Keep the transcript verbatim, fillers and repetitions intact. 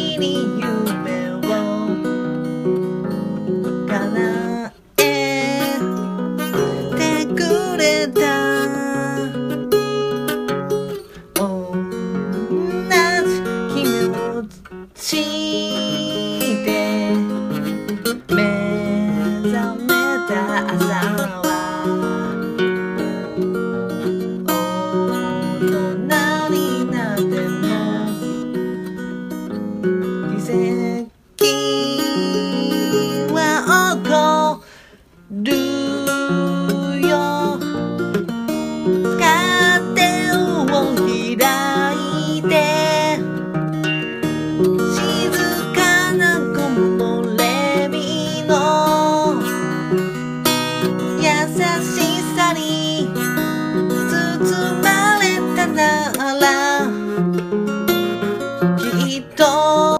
に夢を叶えてくれた同じ気持ちで目覚めた朝は大人になっても奇跡は起こるよカーテンを開いて